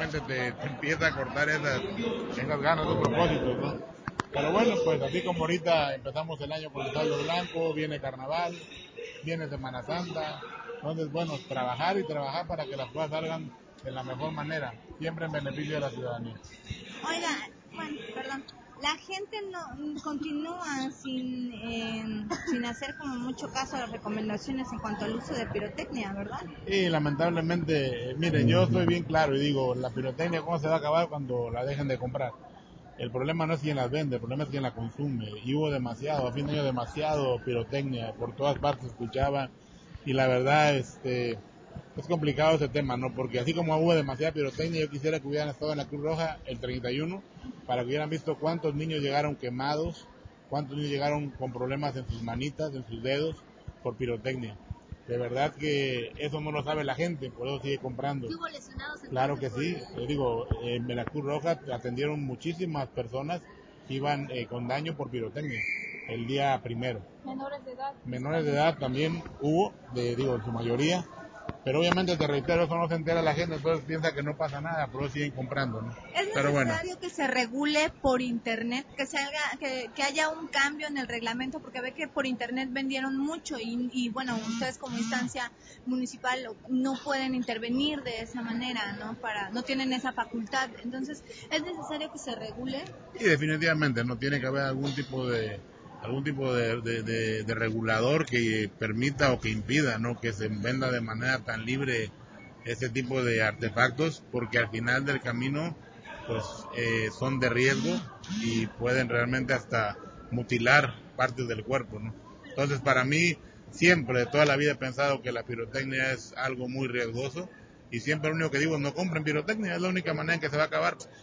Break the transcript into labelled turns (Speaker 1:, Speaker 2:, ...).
Speaker 1: realmente te empieza a cortar esas ganas de propósitos, ¿no? Pero bueno, pues así como ahorita empezamos el año con el Saldo Blanco, viene Carnaval, viene Semana Santa, entonces bueno, trabajar y trabajar para que las cosas salgan de la mejor manera, siempre en beneficio de la ciudadanía.
Speaker 2: Oiga, Juan, perdón, la gente no continúa sin hacer como mucho caso a las recomendaciones en cuanto al uso de pirotecnia, ¿verdad?
Speaker 1: Y lamentablemente, miren, yo soy bien claro y digo, la pirotecnia cómo se va a acabar cuando la dejen de comprar. El problema no es quien las vende, el problema es quien la consume. Y hubo demasiado, a fin de año demasiado pirotecnia, por todas partes escuchaba. Y la verdad, es complicado ese tema, ¿no? Porque así como hubo demasiada pirotecnia, yo quisiera que hubieran estado en la Cruz Roja el 31, para que hubieran visto cuántos niños llegaron quemados, cuántos niños llegaron con problemas en sus manitas, en sus dedos, por pirotecnia. De verdad que eso no lo sabe la gente, por eso sigue comprando.
Speaker 2: ¿Hubo lesionados?
Speaker 1: Claro que sí, digo, en la Cruz Roja atendieron muchísimas personas que iban con daño por pirotecnia el día primero.
Speaker 2: Menores de edad.
Speaker 1: Menores de edad también hubo, en su mayoría, pero obviamente te reitero, eso no se entera la gente, entonces piensa que no pasa nada, pero siguen comprando, ¿no?
Speaker 2: ¿Es necesario que se regule por internet, que haya un cambio en el reglamento? Porque ve que por internet vendieron mucho y bueno, ustedes como instancia municipal no pueden intervenir de esa manera, no tienen esa facultad. Entonces, ¿es necesario que se regule?
Speaker 1: Y definitivamente no tiene que haber algún tipo de regulador que permita o que impida, ¿no?, que se venda de manera tan libre ese tipo de artefactos, porque al final del camino pues son de riesgo y pueden realmente hasta mutilar partes del cuerpo, ¿no? Entonces, para mí siempre, toda la vida he pensado que la pirotecnia es algo muy riesgoso y siempre lo único que digo es no compren pirotecnia, es la única manera en que se va a acabar.